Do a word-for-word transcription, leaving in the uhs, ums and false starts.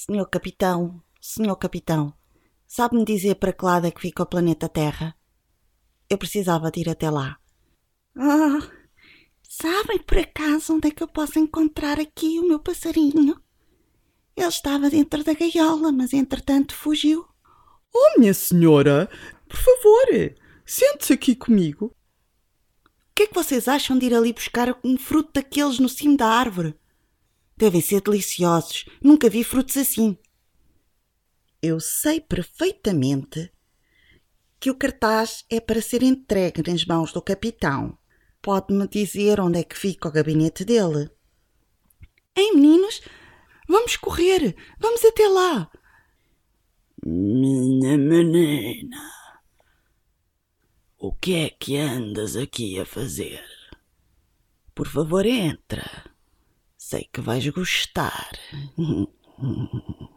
Senhor capitão, senhor capitão, sabe-me dizer para que lado é que fica o planeta Terra? Eu precisava de ir até lá. Ah, sabem por acaso onde é que eu posso encontrar aqui o meu passarinho? Ele estava dentro da gaiola, mas entretanto fugiu. Oh, minha senhora, por favor, sente-se aqui comigo. O que é que vocês acham de ir ali buscar um fruto daqueles no cimo da árvore? Devem ser deliciosos. Nunca vi frutos assim. Eu sei perfeitamente que o cartaz é para ser entregue nas mãos do capitão. Pode-me dizer onde é que fica o gabinete dele? Ei, meninos, vamos correr. Vamos até lá. Minha menina, o que é que andas aqui a fazer? Por favor, entra. Sei que vais gostar.